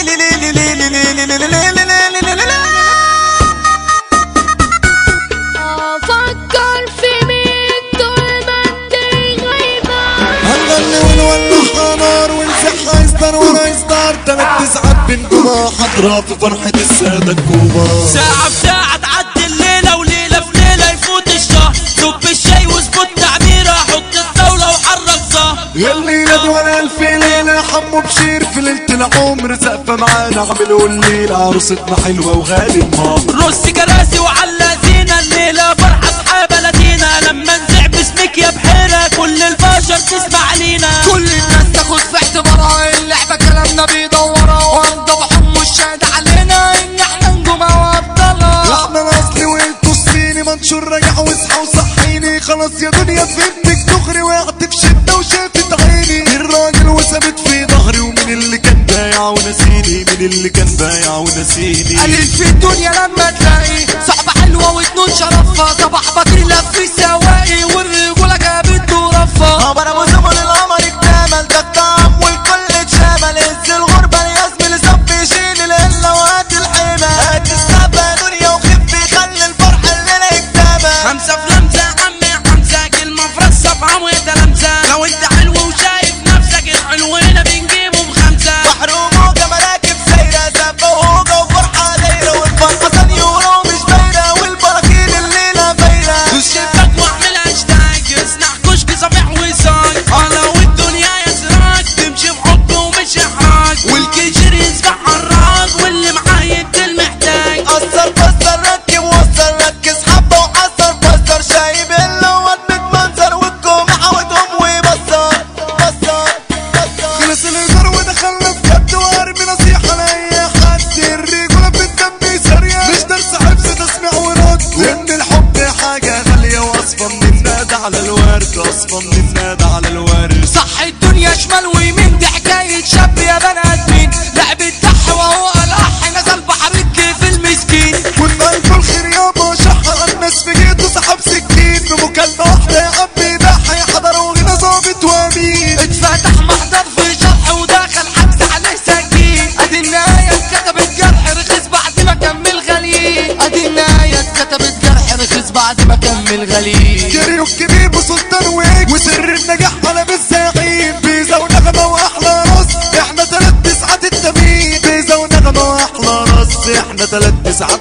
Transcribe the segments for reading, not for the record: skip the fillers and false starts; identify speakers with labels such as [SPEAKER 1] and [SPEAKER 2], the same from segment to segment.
[SPEAKER 1] افكر في مين طول ما انت غايبة.
[SPEAKER 2] هنغني ونولع نار ونزحها يصدر ورا يصدر 3-9 بنجومة حضرة في فرحة السادة الكبار.
[SPEAKER 3] ساعة بساعة تعدي الليلة وليلة في ليلة يفوت الشهر. صب الشاي وظبط تعميرة حط الطاولة وحرك زهر.
[SPEAKER 2] الليلة دي ولا ألف ليلة حمو بشير في ليلة العمر سقفة معانا عملوا الليلة عروستنا حلوة وغالي المهر.
[SPEAKER 3] رص كراسي وعلى زينة الليلة فرحة أصحاب لدينا. لما نزع باسمك يا بحيرة كل البشر تسمع لينا.
[SPEAKER 4] كل الناس تاخد في اعتبارها اللعبة كلامنا بيدورها. وانضب حمو الشهد علينا ان احنا نجومها وابطالها.
[SPEAKER 2] احنا الاصلي وانتوا الصيني منشور راجع واصحى وصحيني. خلاص يا دنيا فهمتك دغري وقعت في شدة وشافت عيني. الراجل وثابت في ظهري ومن اللي كان بايع ونسيني. من اللي كان بايع ونسيني.
[SPEAKER 4] قليل في الدنيا لما تلاقي صعبة حلوة وتنون شرفها. صباح بكري لف سواقي والرجولة جابت ورفها.
[SPEAKER 3] خبر ابو زمن القمر اكتمل ده الطعم والكل اتشمل. هز الغربة يزمل صف يشيل القلة وهات الحمى. هات السقف يا دنيا وخف خلي الفرح الليلة يكتمل. خمسة في لمسة عمي حمزة كلمة في رصة في عمو لمسة. لو انت حلو وشايف نفسك الحلوين بنجيبه بخمسة. بحر وموجة مراكب سايرة زفة وهوجة وفرحة دايرة. والفرحة سنيورة ومش بايرة والبراكين الليلة بايرة. دوس شباك واعملها اشتاق اصنع كشك صفيح وصاج. انا والدنيا يسراك تمشي بحب ومش احراج. والكيشر يسبح عالراج واللي معاه يدي المحتاج. قصر بصر ركب وصر ركز حبة وحصر بصر. شايب اللوات بتمنظر والكوم عودهم وبصر بصر بصر.
[SPEAKER 2] خلص الهزار ودخلنا في جد وارمي نصيحة لأي حد. الرجولة في الدم سريع مش درس حفظ تسميع ورد. وإن الحب حاجة غالية وأصفى من النادى على الورد. أصفى من النادى على الورد.
[SPEAKER 4] صح الدنيا شمال ويمين دي حكاية شاب يا بني ادمين. لعبة دح وهو الأح نزل بحر في المسكين.
[SPEAKER 2] كنا ألف الخير يابا شحق الناس في جيته سحب سكين. بمكالمة واحدة يا عمي داحي حضر وغنى ظابط وأمين.
[SPEAKER 4] اتفتح محضر في شرح ودخل حبس عليه سكين. ادي النهاية اتكتبت جرح رخيص بعد ما كمل غليل. ادي النهاية اتكتبت جرح رخيص بعد ما كمل غليل.
[SPEAKER 2] كريم كبير بسلطان ويك وسر النجاح على بالزعيم. بيزا ونغمة وأحلى راس احنا 3-9 التميم. بيزا ونغمة وأحلى راس احنا 3-9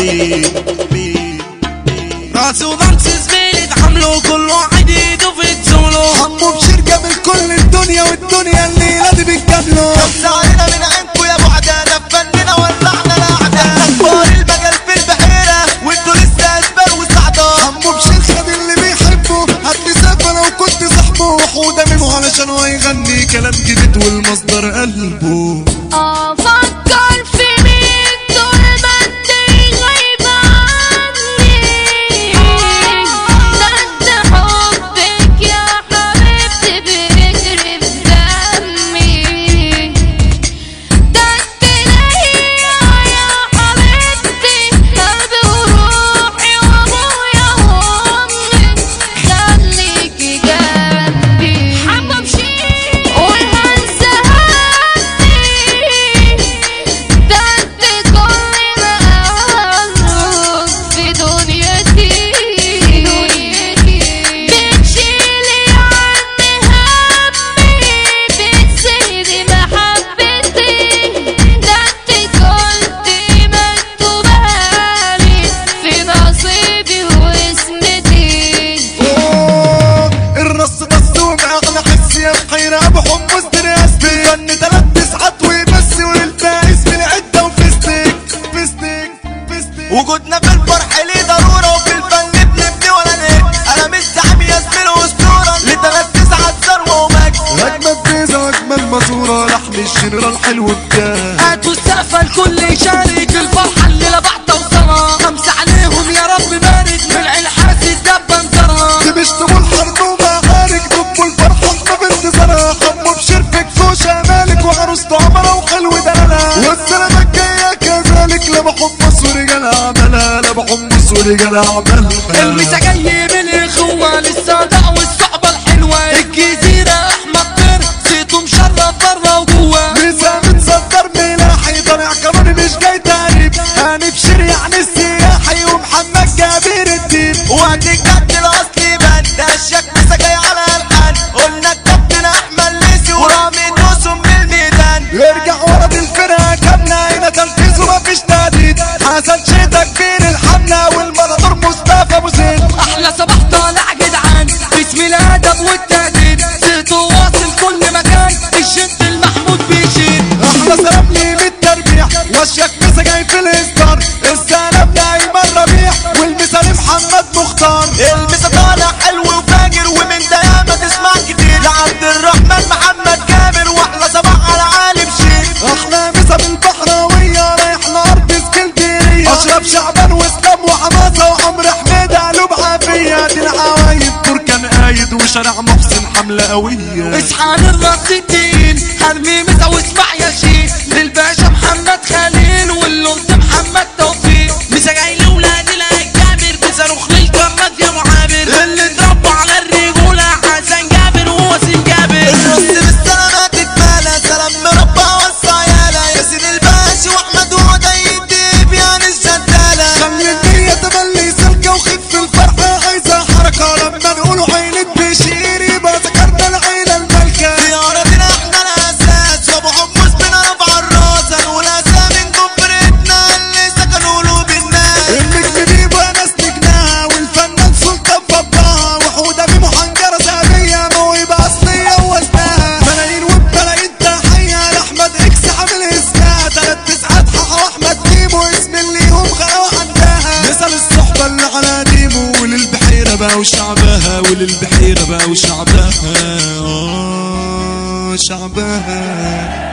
[SPEAKER 2] التميم.
[SPEAKER 3] راس وضمس زميلي اتعاملوا كله عديد وفي تزولو.
[SPEAKER 2] حمو بشير جامل كل الدنيا والدنيا الليلة دي بتجامله.
[SPEAKER 3] خمسة علينا من عينكو يا ابو عدالة فننا ولعنا الأعداء. اخبار المجال في البحيرة وانتوا لسه اشبال وسعداء.
[SPEAKER 2] حمو بشير خد اللي بيحبه هاتلي سقفة لو كنت صاحبه. وحودة منه علشان هو يغني كلام جديد والمصدر قلبه.
[SPEAKER 1] افكر في مين طول ما انت غايبة عني. ده انت حبك يا حبيبتي بيجري في دمي. ده انت ليا يا حبيبتي قلبي وروحي وابويا وامي. خليكي جنبي حمو بشير والهنسة هاتي. ده انت كل ما اقرب في دنيتي. بتشيلي عني همي بتزيدي محبتي. ده انت كنت مكتوبالي في نصيبي واسمتي.
[SPEAKER 2] الرص مصدوم اغلى حس يا بحيرة ابو حمص دراسي. فن 3-9 وبس والباقي اسم العدة وفستك فستك فستك.
[SPEAKER 3] وجودنا في الفرح ليه ضرورة وفي الفن بنبني ولا نهد. انا مش زعيم يا زميل واسطورة ل3-9 ثروة ومجد.
[SPEAKER 2] اجمل بيزا واجمل ماسورة لحن الجنرال حلو بجد.
[SPEAKER 4] هاتوا السقفة الكل يشارك الفرحة الليلة بعد توصلها. خمسة عليهم يا رب بارك من العين حاسس دبة انظرها.
[SPEAKER 2] دي مش طول حرب ومعارك دبوا الفرحة احنا بانتظارها. حمو بشير في كفوشة مالك وعروسته عمرة وحلو دلالها. والسلامة الجاية كذلك لا بحمص ورجال اعمالها. لا بحمص ورجال اعمالها.
[SPEAKER 4] المسا جاي من الاخوة للصداقة والصحبة الحلوة. الجزيرة احمد طير صيته مشرف بره وجوه.
[SPEAKER 2] مسا متصدر ملاحي اشيك مسا جاي في الاصدار. السلام لايمن ربيع والمثال محمد مختار.
[SPEAKER 3] المسا طالع حلو وفاجر ومن ده ياما تسمع كتير لعبد الرحمن محمد جابر واحلى صباح على عالم شيخ.
[SPEAKER 2] احلى مسا بالبحراوية رايحنا ارض اسكندرية. اشرف شعبان واسلام وحماسة وعمر حميد قلوب عافية. دي العوايد بركان قايد وشارع محسن حملة قوية.
[SPEAKER 4] اصحى للرص التقيل هرمي مسا واسمع يا شيخ للباشا محمد خليل واللوز محمد توفيق. مسا جاي لولاد الاكابر بصاروخ للكرات يا معابر اللي اتربوا على الرجولة حسن جابر ووسيم جابر.
[SPEAKER 3] الرص بالسلامات اتمالى سلام مربع والصيالة ياسين الباشا واحمد وعدي الديب يعني الجدالة.
[SPEAKER 2] خلي النية تملي سلكة وخف الفرحة عايزة حركة. لما نقولوا عيلة بشير يبقى ذكرنا العيلة الملكة.
[SPEAKER 3] زيارتنا احنا الاساس وابو حمص بنا رفع الراس هنقول اسامي كبرتنا اللي سكنوا قلوب الناس.
[SPEAKER 2] النجم دي بقى ناس نجناها والفنان سلطان فضاها. وحودة ميمو حنجرة ذهبية موهبة أصلية ووزنها. ملايين وبملايين تحية لأحمد إكس حامل اسمها. 3 9 حاحة وأحمد ميمو اسم اللي هم خلقوا عندها. مثل الصحبة اللي على ديمو وللبحيرة بقى وشعبها. وللبحيرة بقى وشعبها شعبها.